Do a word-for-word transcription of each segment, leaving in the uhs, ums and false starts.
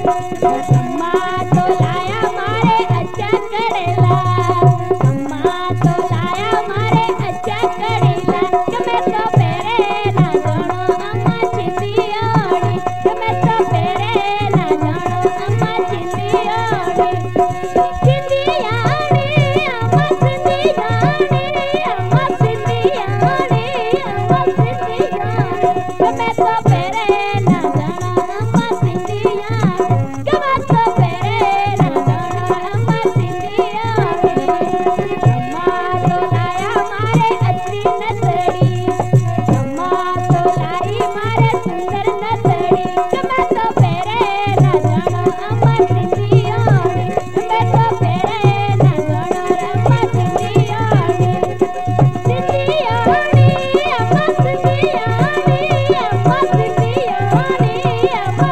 अम्मा तो लाया मारे अच्छा करेला, अम्मा तो लाया मारे अच्छा करेला, कि मैं तो पेरे ना जानो अम्मा छिंदियोड़ी, कि मैं तो पेरे ना जानो अम्मा छिंदियोड़ी, छिंदियाड़ी अम्मा छिंदियाड़ी, अम्मा छिंदियाड़ी, अम्मा छिंदियाड़ी, कि मैं तो पेरे ना जानो अम्मा छिंदियाड़ी, कि मैं तो पेरे ना जानो अम्मा छिंदियाड़ी। अम्मा तो लाया मारे अच्छी नसड़ी, अम्मा तो लाई मारे सुंदर नसड़ी, कि मैं तो पेरे ना जानो अम्मा छिंदियाड़ी, कि मैं तो पेरे ना जानो अम्मा छिंदियाड़ी, छिंदियाड़ी अम्मा छिंदियाड़ी, अम्मा छिंदियाड़ी, अम्मा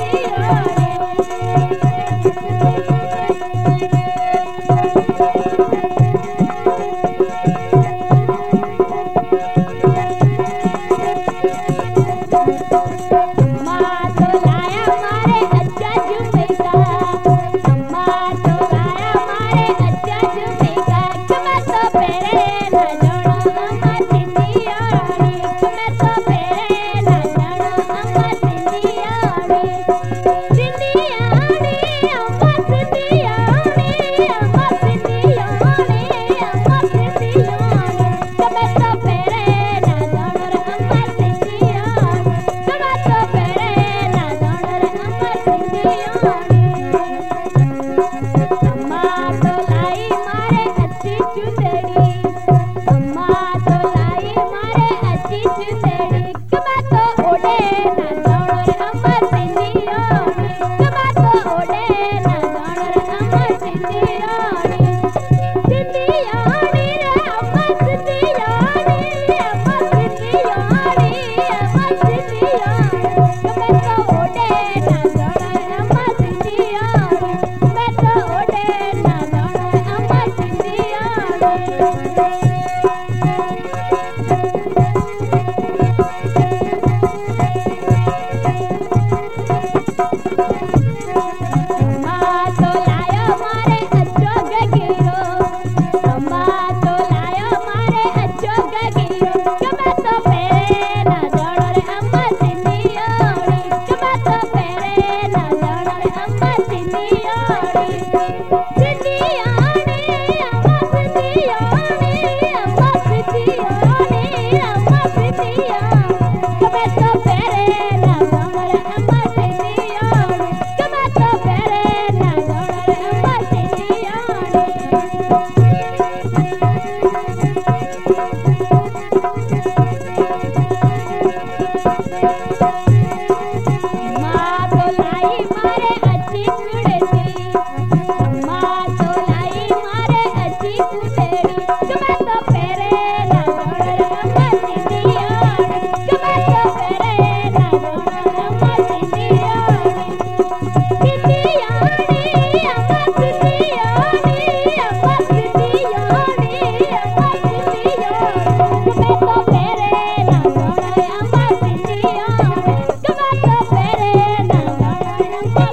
अम्मा तो लाया मारे अच्छा झुमका, अम्मा तो लाया मारे अच्छा झुमका, कि मैं तो पेरे ना जानो अम्मा छिंदियाड़ी, कि मैं तो पेरे ना जानो अम्मा छिंदियाड़ी, छिंदियाड़ी अम्मा छिंदियाड़ी, अम्मा छिंदियाड़ी, अम्मा छिंदियाड़ी, कि मैं तो पेरे ना जानो अम्मा छिंदियाड़ी, कि मैं तो पेरे ना जानो अम्मा छिंदियाड़ी। अम्मा तो लाई मारे अच्छी चुंदड़ी, अम्मा तो लाई मारे अच्छी चुंदड़ी, कि मैं तो ओढ़े ना जानो अम्मा छिंदियाड़ी, कि मैं तो ओढ़े ना जानो अम्मा छिंदियाड़ी, छिंदियाड़ी रे अम्मा छिंदियाड़ी, अम्मा छिंदियाड़ी, अम्मा छिंदियाड़ी, कि मैं तो ओढ़े ना जानो अम्मा छिंदियाड़ी, मैं तो ओढ़े ना जानो अम्मा छिंदियाड़ी। अम्मा तो लायो मारे अच्छो गगीरो, अम्मा तो लायो मारे अच्छो गगीरो, कि मैं तो पेरे ना जानो अम्मा छिंदियाड़ी, कि मैं तो पेरे ना जानो अम्मा छिंदियाड़ी, छिंदियाड़ी अम्मा छिंदियाड़ी, अम्मा छिंदियाड़ी, अम्मा छिंदियाड़ी, कि मैं तो पेरे ना जानो अम्मा छिंदियाड़ी, कि मैं तो पेरे ना जानो अम्मा छिंदियाड़ी। अम्मा तो लाई मारे अच्छी कुड़ती, अम्मा तो लाई मारे अच्छी कुड़ती, कि मैं तो पेरे ना जानो अम्मा छिंदियाड़ी, कि मैं तो पेरे ना जानो अम्मा छिंदियाड़ी, छिंदियाड़ी अम्मा छिंदियाड़ी, अम्मा छिंदियाड़ी, अम्मा छिंदियाड़ी, कि मैं तो पेरे ना जानो अम्मा छिंदियाड़ी, कि मैं तो पेरे ना जानो अम्मा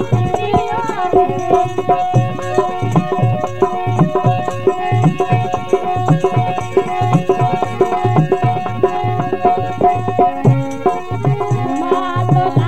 छिंदियाड़ी। अम्मा तो